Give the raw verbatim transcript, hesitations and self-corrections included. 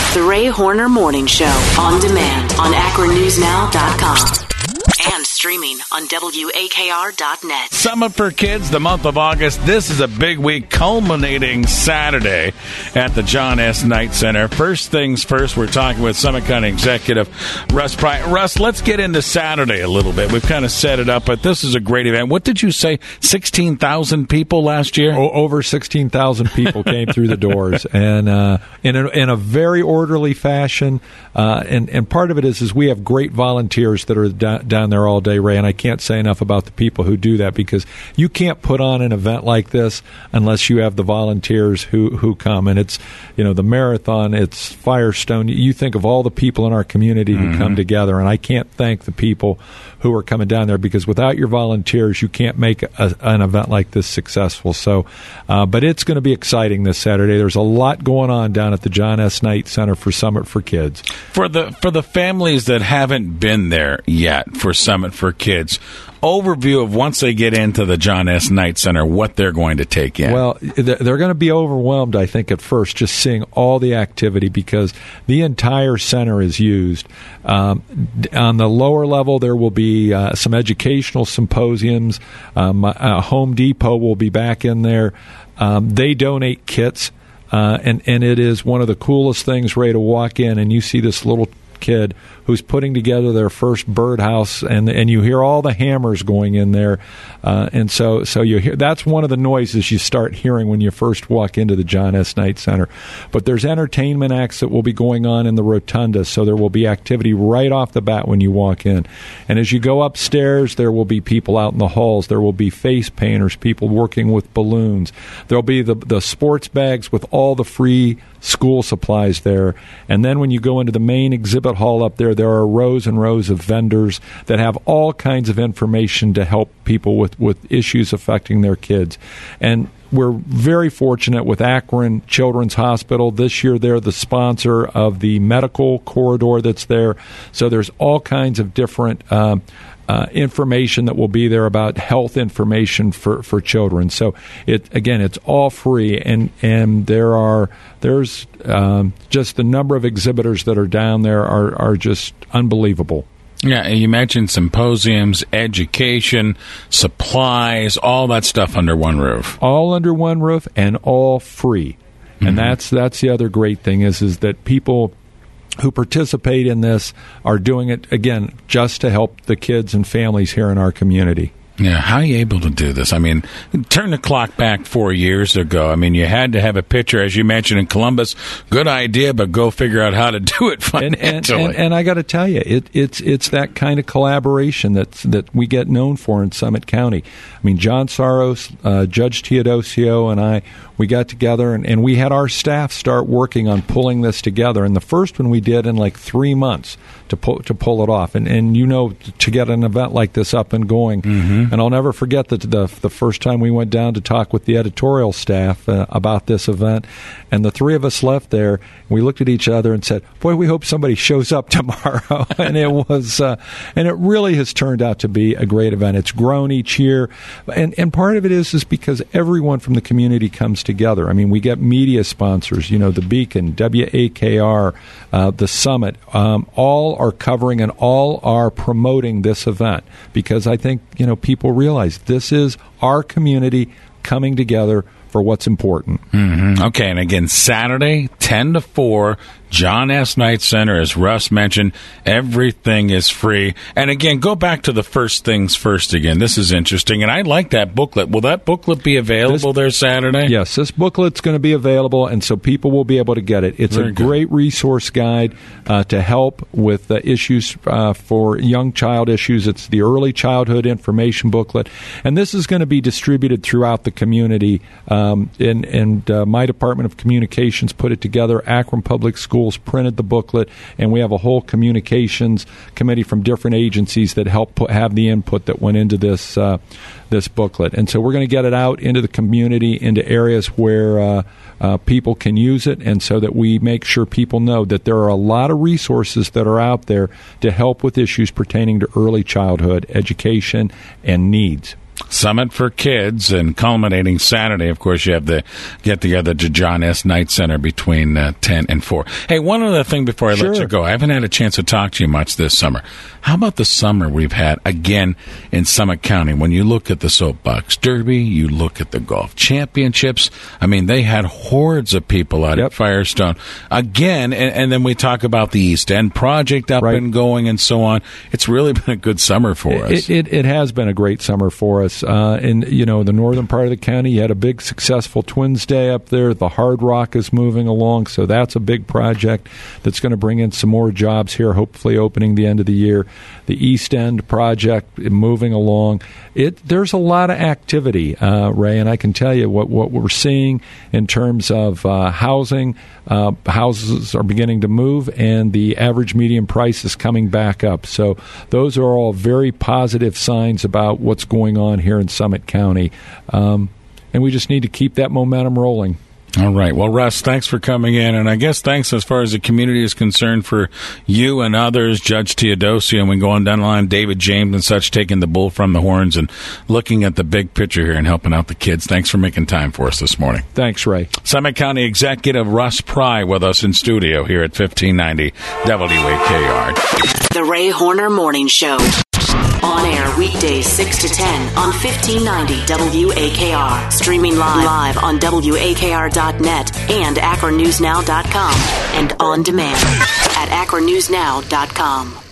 The Ray Horner Morning Show, on demand on Akron News Now dot com and streaming on W A K R dot net. Summit for Kids, the month of August. This is a big week, culminating Saturday at the John S. Knight Center. First things first, we're talking with Summit County Executive Russ Pryor. Russ, let's get into Saturday a little bit. We've kind of set it up, but this is a great event. What did you say, sixteen thousand people last year? O- over sixteen thousand people came through the doors, and uh, in, a, in a very orderly fashion. Uh, and, and part of it is, is we have great volunteers that are da- down there all day, Ray, and I can't say enough about the people who do that, because you can't put on an event like this unless you have the volunteers who, who come. And it's, you know, the marathon, it's Firestone. You think of all the people in our community who mm-hmm. come together, and I can't thank the people who are coming down there, because without your volunteers, you can't make a, an event like this successful. So, uh, but it's going to be exciting this Saturday. There's a lot going on down at the John S. Knight Center for Summit for Kids. For the for the families that haven't been there yet for Summit for Kids, overview of once they get into the John S. Knight Center, what they're going to take in. Well, they're going to be overwhelmed, I think, at first, just seeing all the activity, because the entire center is used. Um, on the lower level, there will be uh, some educational symposiums. Um, uh, Home Depot will be back in there. Um, they donate kits. Uh, and, and it is one of the coolest things, Ray, to walk in and you see this little kid who's putting together their first birdhouse, and and you hear all the hammers going in there, uh, and so so you hear that's one of the noises you start hearing when you first walk into the John S. Knight Center. But there's entertainment acts that will be going on in the rotunda, so there will be activity right off the bat when you walk in. And as you go upstairs, there will be people out in the halls. There will be face painters, people working with balloons. There'll be the the sports bags with all the free school supplies there. And then when you go into the main exhibit hall up there, there are rows and rows of vendors that have all kinds of information to help people with, with issues affecting their kids. And we're very fortunate with Akron Children's Hospital. This year, they're the sponsor of the medical corridor that's there. So there's all kinds of different um, uh, information that will be there about health information for, for children. So it again, it's all free, and and there are there's um, just the number of exhibitors that are down there are are just unbelievable. Yeah, you mentioned symposiums, education, supplies, all that stuff under one roof. All under one roof and all free. Mm-hmm. And that's that's the other great thing is is that people who participate in this are doing it, again, just to help the kids and families here in our community. Yeah, how are you able to do this? I mean, turn the clock back four years ago. I mean, you had to have a pitcher, as you mentioned, in Columbus. Good idea, but go figure out how to do it financially. And, and, and, and I got to tell you, it, it's it's that kind of collaboration that's, that we get known for in Summit County. I mean, John Saros, uh, Judge Teodosio, and I, we got together, and, and we had our staff start working on pulling this together. And the first one we did in like three months to pull, to pull it off. And, and you know, to get an event like this up and going. Mm-hmm. And I'll never forget that the the first time we went down to talk with the editorial staff uh, about this event, and the three of us left there, we looked at each other and said, boy, we hope somebody shows up tomorrow. And it was, uh, and it really has turned out to be a great event. It's grown each year. And, and part of it is, is because everyone from the community comes together. I mean, we get media sponsors, you know, the Beacon, W A K R, uh, the Summit, um, all are covering and all are promoting this event, because I think, you know, people realize this is our community coming together for what's important. Mm-hmm. Okay, and again, Saturday, ten to four, John S. Knight Center, as Russ mentioned, everything is free. And again, go back to the first things first again. This is interesting, and I like that booklet. Will that booklet be available this, there Saturday? Yes, this booklet's going to be available, and so people will be able to get it. It's Very a good. great resource guide uh, to help with uh, issues uh, for young child issues. It's the Early Childhood Information Booklet, and this is going to be distributed throughout the community. Um, and and uh, my Department of Communications put it together. Akron Public Schools printed the booklet, and we have a whole communications committee from different agencies that help put, have the input that went into this uh, this booklet. And so we're going to get it out into the community, into areas where uh, uh, people can use it, and so that we make sure people know that there are a lot of resources that are out there to help with issues pertaining to early childhood education and needs. Summit for Kids, and culminating Saturday, of course, you have the get-together to John S. Knight Center between uh, ten and four. Hey, one other thing before I Sure. let you go. I haven't had a chance to talk to you much this summer. How about the summer we've had, again, in Summit County? When you look at the Soapbox Derby, you look at the Golf Championships, I mean, they had hordes of people out Yep. at Firestone. Again, and, and then we talk about the East End project up Right. and going and so on. It's really been a good summer for us. It, it, it has been a great summer for us. Uh, in you know the northern part of the county, you had a big successful Twins Day up there. The Hard Rock is moving along, so that's a big project that's going to bring in some more jobs here, hopefully opening the end of the year. The East End project moving along. It there's a lot of activity, uh, Ray, and I can tell you what, what we're seeing in terms of uh, housing. Uh, houses are beginning to move, and the average median price is coming back up. So those are all very positive signs about what's going on here in Summit County. Um, and we just need to keep that momentum rolling. All right. Well, Russ, thanks for coming in. And I guess thanks as far as the community is concerned for you and others, Judge Teodosia, and we go on down the line, David James and such, taking the bull from the horns and looking at the big picture here and helping out the kids. Thanks for making time for us this morning. Thanks, Ray. Summit County Executive Russ Pry with us in studio here at fifteen ninety W A K R. The Ray Horner Morning Show. On air weekdays six to ten on fifteen ninety W A K R. Streaming live, live on W A K R dot net and Akron News Now dot com. And on demand at Akron News Now dot com.